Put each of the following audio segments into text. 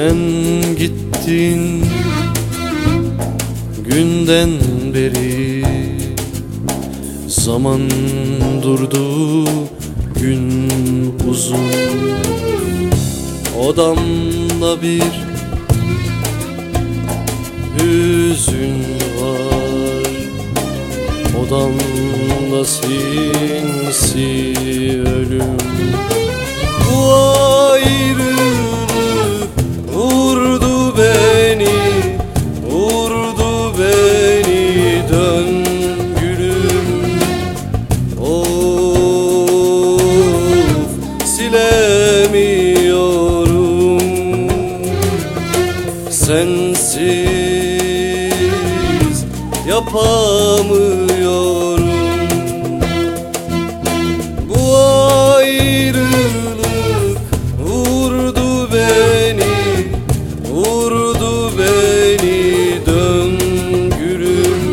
Sen gittin günden beri, zaman durdu, gün uzun. Odamda bir hüzün var, odamda sinsi ölüm. Bu ayrılık vurdu beni, vurdu beni, dön gülüm. Of, silemiyorum, sensiz yapamıyorum. Bu ayrılık vurdu beni, vurdu beni, dön gülüm.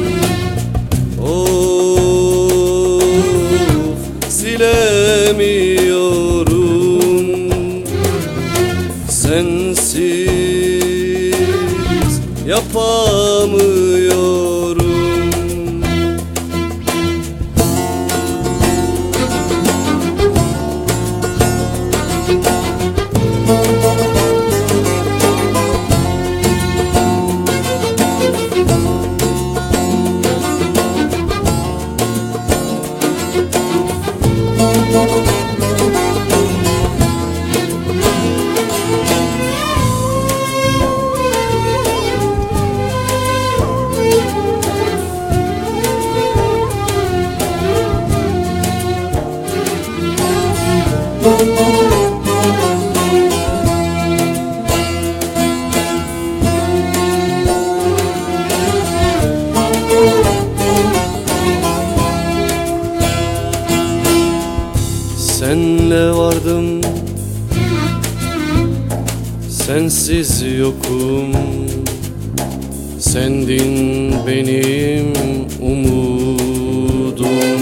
Of, silemiyorum, sensiz yapamıyorum. Senle vardım, sensiz yokum. Sendin benim umudum.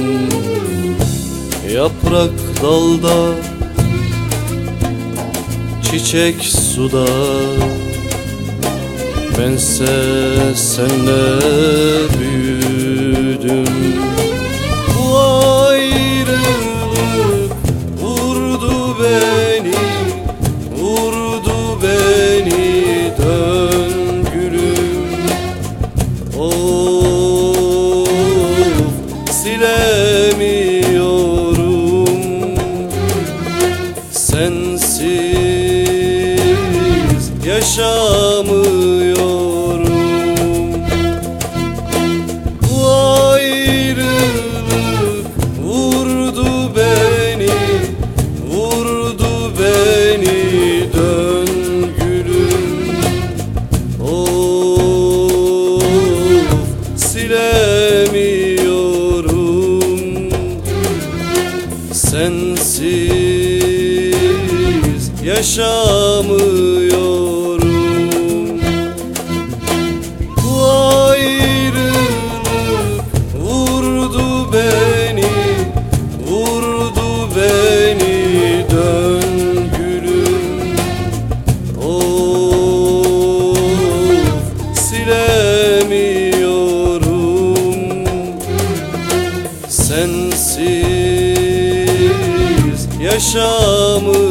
Yaprak dalda, çiçek suda, bense senle büyüdüm. Bu ayrılık vurdu beni, vurdu beni, dön gülüm. Of, silemiyorum, sensiz yaşamıyorum. Bu ayrılık vurdu beni, vurdu beni, dön gülüm. Of, silemiyorum, sensiz yaşamıyorum. Bu ayrılık vurdu beni, vurdu beni, dön gülüm. Of, silemiyorum, sensiz yaşamıyorum.